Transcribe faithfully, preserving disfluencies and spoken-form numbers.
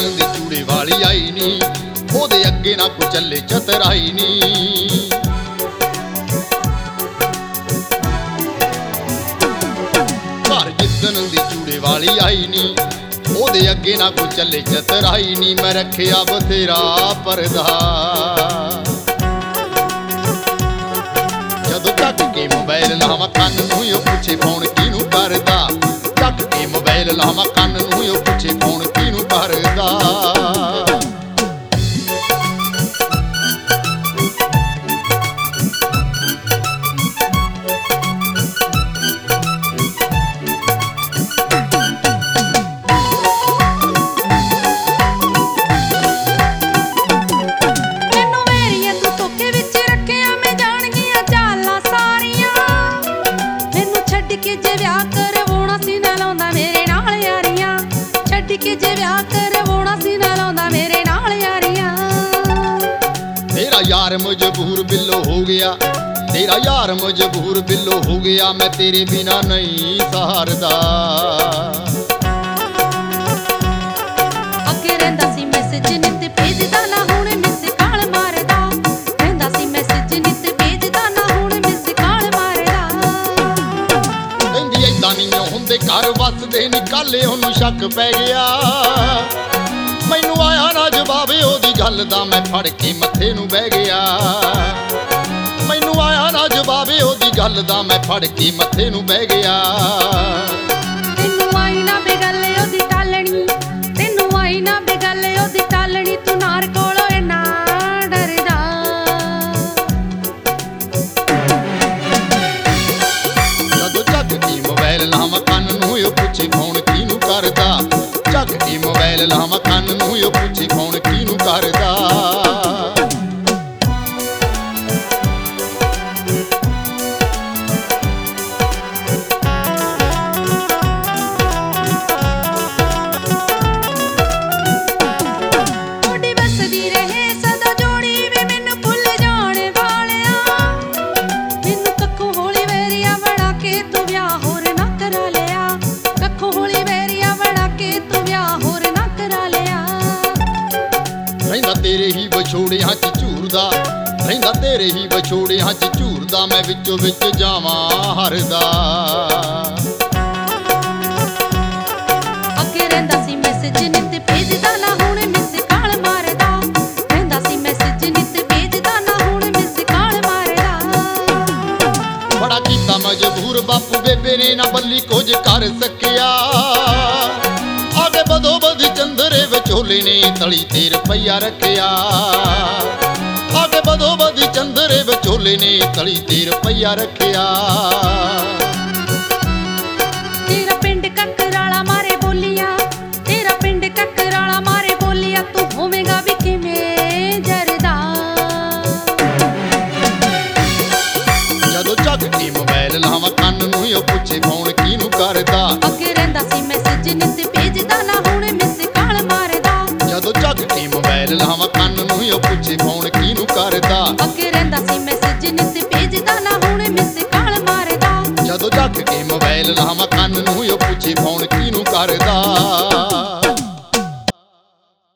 ਜਿੱਦਣ ਦੀ ਚੂੜੇ ਵਾਲੀ ਆਈ ਨੀ, ਉਹਦੇ ਅੱਗੇ ਨਾ ਕੋਈ ਚੱਲੇ ਚਤਰਾਈ ਨੀ। ਘਰ ਜਿੱਦਣ ਦੀ ਚੂੜੇ ਵਾਲੀ ਆਈ ਨੀ, ਉਹਦੇ ਅੱਗੇ ਨਾ ਕੋਈ ਚੱਲੇ ਚਤਰਾਈ ਨੀ। ਮੈਂ ਰੱਖਿਆ ਬਥੇਰਾ ਪਰਦਾ, ਜਦੋਂ ਚੱਕ ਕੇ ਮੋਬਾਈਲ ਲਾਵਾਂ ਕੰਨ ਨੂੰ ਉਹ ਪੁੱਛੇ ਫੋਨ ਕਿਹਨੂੰ ਕਰਦਾ। ਚੱਕ ਕੇ ਮੋਬਾਈਲ ਲਾਵਾਂ ਕੰਨ ਨੂੰ ਉਹ ਪੁੱਛੇ ਫੋਨ ਕਿਹਨੂੰ ਕਰਦਾ। ਕੇ ਜੇ ਵਿਆਹ ਕਰਵਾਉਣਾ ਸੀ ਨਾ ਲਾਉਂਦਾ ਮੇਰੇ ਨਾਲ ਯਾਰੀਆਂ, ਛੱਡ ਕੇ ਜੇ ਵਿਆਹ ਕਰਵਾਉਣਾ ਸੀ ਨਾ ਲਾਉਂਦਾ ਮੇਰੇ ਨਾਲ ਯਾਰੀਆਂ। ਤੇਰਾ ਯਾਰ ਮਜਬੂਰ ਬਿੱਲੋ ਹੋ ਗਿਆ, ਤੇਰਾ ਯਾਰ ਮਜਬੂਰ ਬਿੱਲੋ ਹੋ ਗਿਆ। ਮੈਂ ਤੇਰੇ ਬਿਨਾ ਨਹੀਂ ਸਹਾਰਦਾ। ਅੱਗੇ ਰਹਿੰਦਾ ਸੀ ਮੈਸੇਜ ਨਿੱਤ ਭੇਜਦਾ, ਨਾ ਹੁਣ ਮਿਸ ਕਾਲ ਮਾਰਦਾ। ਰਹਿੰਦਾ ਸੀ ਮੈਸੇਜ ਨਿੱਤ ਭੇਜਦਾ, ਨਾ ਹੁਣ ਮਿਸ ਕਾਲ ਮਾਰਦਾ। ਕਹਿੰਦੀ ਏਦਾਂ ਨਹੀਂ ਹੁੰਦੇ ਘਰ ਵੱਸਦੇ ਨੀ, ਕਾਲੇ ਉਹਨੂੰ ਸ਼ੱਕ ਪੈ ਗਿਆ। ਮੈਨੂੰ ਆਇਆ ਨਾ ਜਵਾਬ ਉਹਦੀ ਗੱਲ ਦਾ, ਮੈਂ ਫੜ ਕੇ ਮੱਥੇ ਨੂੰ ਬਹਿ ਗਿਆ। ਮੈਨੂੰ ਆਇਆ ਨਾ ਜਵਾਬ ਉਹਦੀ ਗੱਲ ਦਾ, ਮੈਂ ਫੜ ਕੇ ਮੱਥੇ ਨੂੰ ਬਹਿ ਗਿਆ। ਤੈਨੂੰ ਆਈ ਨਾ ਬੇਗੱਲ ਉਹਦੀ ਟਾਲਣੀ, ਤੈਨੂੰ ਆਈ ਨਾ ਬੇਗੱਲ ਉਹਦੀ ਟਾਲਣੀ। ਤੂੰ ਨਾਰ ਕੋਲੋਂ ਇੰਨਾ ਡਰਦਾ। ਜਦੋਂ ਚੱਕ ਕੇ ਮੋਬਾਈਲ ਲਾਵਾਂ ਕੰਨ ਨੂੰ ਉਹ ਪੁੱਛੇ ਫੋਨ ਕਿਹਨੂੰ ਕਰਦਾ। ਚੱਕ ਕੇ ਮੋਬਾਈਲ ਲਾਵਾਂ ਕੰਨ ਨੂੰ ਉਹ ਪੁੱਛੇ ਫੋਨ ਕਿਹਨੂੰ ਕਰਦਾ। ਰਹਿੰਦਾ ਤੇਰੇ ਹੀ ਵਿਛੋੜਿਆਂ ਚ ਝੂਰਦਾ, ਰਹਿੰਦਾ ਤੇਰੇ ਹੀ ਵਿਛੋੜਿਆਂ ਚ ਝੂਰਦਾ। ਮੈਂ ਵਿੱਚੋਂ ਵਿੱਚ ਜਾਵਾਂ ਹਰਦਾ। ਅੱਗੇ ਰਹਿੰਦਾ ਸੀ ਮੈਸੇਜ ਨਿੱਤ ਭੇਜਦਾ, ਨਾ ਹੁਣ ਮਿਸ ਕਾਲ ਮਾਰਦਾ। ਰਹਿੰਦਾ ਸੀ ਮੈਸੇਜ ਨਿੱਤ ਭੇਜਦਾ, ਨਾ ਹੁਣ ਮਿਸ ਕਾਲ ਮਾਰਦਾ। ਬੜਾ ਕੀਤਾ ਮਜਬੂਰ ਬਾਪੂ ਬੇਬੇ ਨੇ ਨਾ ਬੱਲੀ ਕੁਝ ਕਰ ਸਕਿਆ। ਆਗੇ ਬਦੋ ਬਦੀ ਚੰਦਰੇ ਵਿਚੋਲੇ ਨੇ ਤਲੀ ਤੇ ਰੁਪਈਆ ਰੱਖਿਆ। ਆਗੇ ਬਦੋ ਬਦੀ ਚੰਦਰੇ ਵਿਚੋਲੇ ਨੇ ਤਲੀ ਤੇ ਰੁਪਈਆ ਰੱਖਿਆ। ਤੇਰਾ ਪਿੰਡ ਕੱਕਰਾਲਾ ਮਾਰੇ ਬੋਲੀਆਂ, ਤੇਰਾ ਪਿੰਡ ਕੱਕਰਾਲਾ ਮਾਰੇ ਬੋਲੀਆਂ। ਤੂੰ ਹੋਵੇਂਗਾ ਵੀ ਕਿਵੇਂ ਜਰਦਾ। ਜਦੋਂ ਚੱਕ ਕੇ ਮੋਬਾਈਲ ਲਾਵਾਂ ਕੰਨ ਨੂੰ ਉਹ ਪੁੱਛੇ ਫੋਨ ਕਿਹਨੂੰ ਕਰਦਾ। ਅੱਗੇ ਰਹਿੰਦਾ ਸੀ ਮੈਸੇਜ ਨਿੱਤ ਭੇਜਦਾ, ਨਾ ਹੁਣ ਮਿਸ ਕਾਲ ਮਾਰਦਾ। ਜਦੋਂ ਚੱਕ ਕੇ ਮੋਬਾਈਲ ਲਾਵਾਂ ਕੰਨ ਨੂੰ ਉਹ ਪੁੱਛੇ ਫੋਨ ਕਿਹਨੂੰ ਕਰਦਾ। ਅੱਗੇ ਰਹਿੰਦਾ ਸੀ ਮੈਸੇਜ ਨਿੱਤ ਭੇਜਦਾ, ਨਾ ਹੁਣ ਮਿਸ ਕਾਲ ਮਾਰਦਾ। ਜਦੋਂ ਚੱਕ ਕੇ ਮੋਬਾਈਲ ਲਾਵਾਂ ਕੰਨ ਨੂੰ ਉਹ ਪੁੱਛੇ ਫੋਨ ਕਿਹਨੂੰ ਕਰਦਾ।